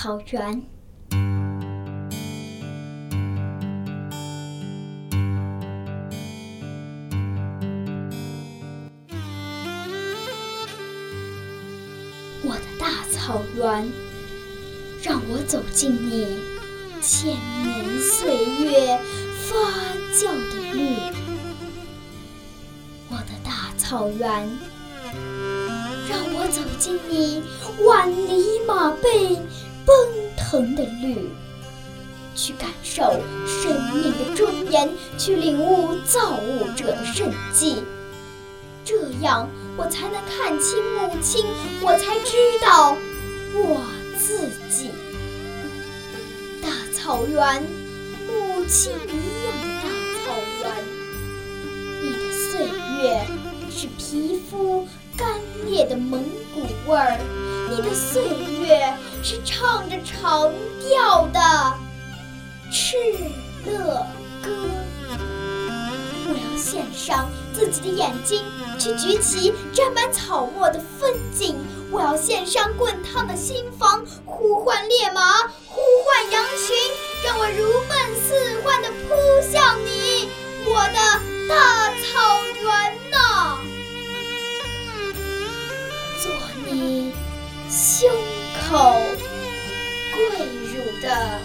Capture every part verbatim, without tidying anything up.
草原。我的大草原，让我走进你千年岁月发酵的绿。我的大草原，让我走进你万里马背奔腾的绿，去感受生命的庄严，去领悟造物者的圣迹。这样我才能看清母亲，我才知道我自己。大草原，母亲一样的大草原，你的岁月是皮肤干裂的蒙古味儿，你的岁月是唱着长调的敕勒歌。我要献上自己的眼睛，去举起沾满草沫的风景。我要献上滚烫的心房，呼唤烈马，呼唤羊群，让我如梦似幻地扑向你，我的大草原呐！做你胸口跪乳的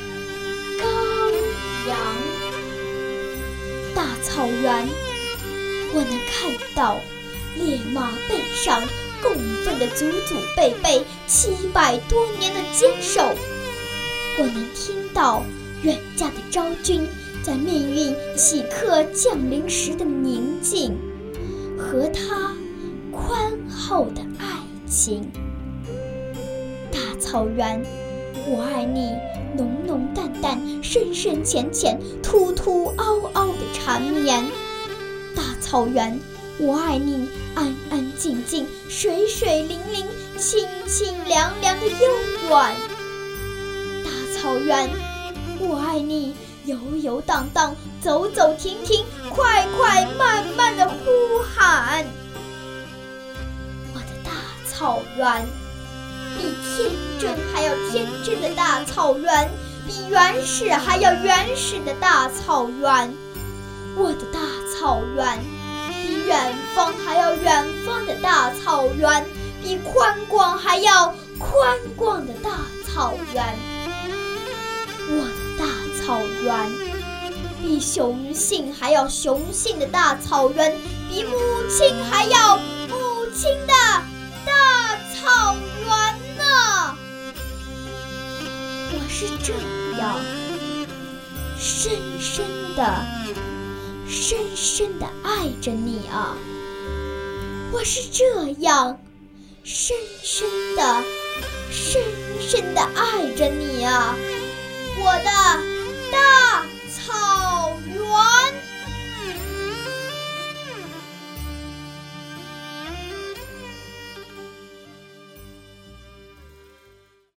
羔羊。大草原，我能看到烈马背上供奉的祖祖辈辈七百多年的坚守，我能听到远嫁的昭君在命运顷刻降临时的宁静，和她宽厚的爱情。大草原，我爱你浓浓淡淡，深深浅浅，突突嗷嗷的缠绵。大草原，我爱你安安静静，水水灵灵，清清凉凉的悠远。大草原，我爱你游游荡荡，走走停停，快快慢慢的呼喊。我的大草原，比天真还要天真的大草原，比原始还要原始的大草原。我的大草原，比远方还要远方的大草原，比宽广还要宽广的大草原。我的大草原，比雄性还要雄性的大草原，比母亲还要母亲的大草原呢！我是这样深深的深深地爱着你啊！我是这样深深地深深地爱着你啊！我的大草